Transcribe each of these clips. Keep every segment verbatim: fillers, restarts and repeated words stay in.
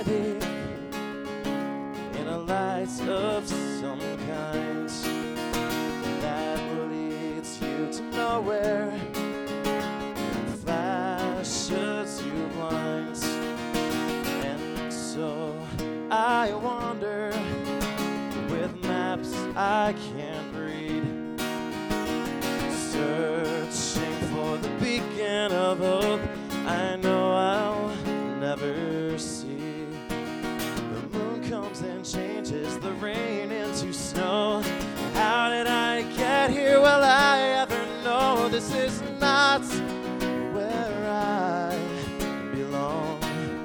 believe in a light of some kind that leads you to nowhere, flashes you blind. And so I wander with maps I can't read, searching for the beacon of hope I know I'll never see. The moon comes and changes the rain into snow. How did I get here? Will I ever know? This is not where I belong.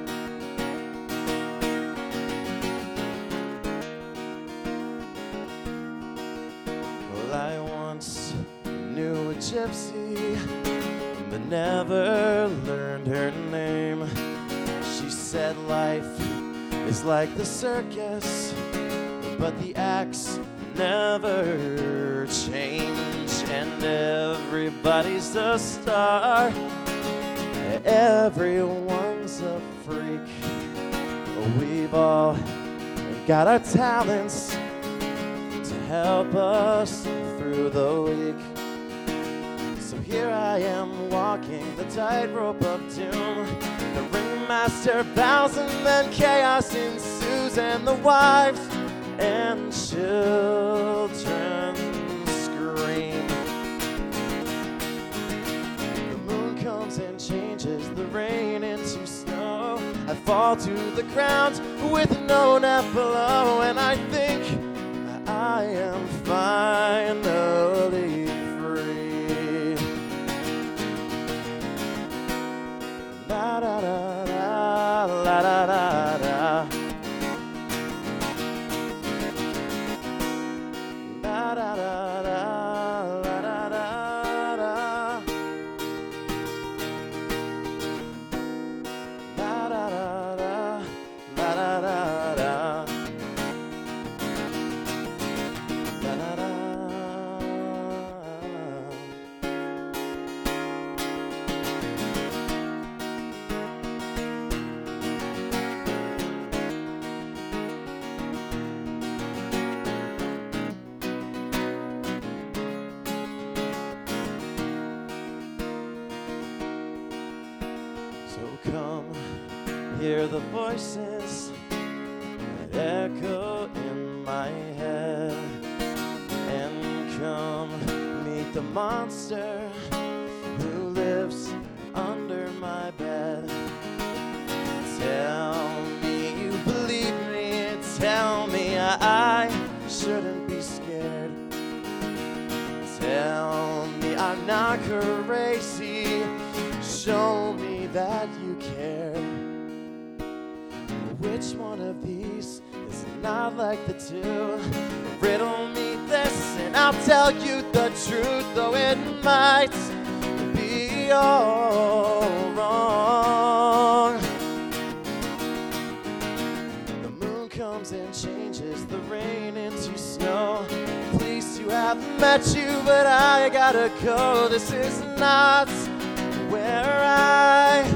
Well, I once knew a gypsy, but never learned her name. She said life is like the circus, but the acts never change, and everybody's a star, everyone's a freak. We've all got our talents to help us through the week. So here I am walking the tightrope of doom. The ringmaster bows and then chaos ensues, and the wives and children scream. The moon comes and changes the rain into snow. I fall to the ground with no net below, and I think I am finally free. La da da da, la da da da. La da da da, la da da da. La da da da, la da da da. La da da. So come, hear the voices that echo in my head, and come meet the monster who lives under my bed. Tell me you believe me, tell me I shouldn't be scared. Tell me I'm not crazy, show me that you care. Which one of these is not like the two? Riddle me this and I'll tell you the truth, though it might be all wrong. The moon comes and changes the rain into snow. Pleased to have met you, but I gotta go. This is not where I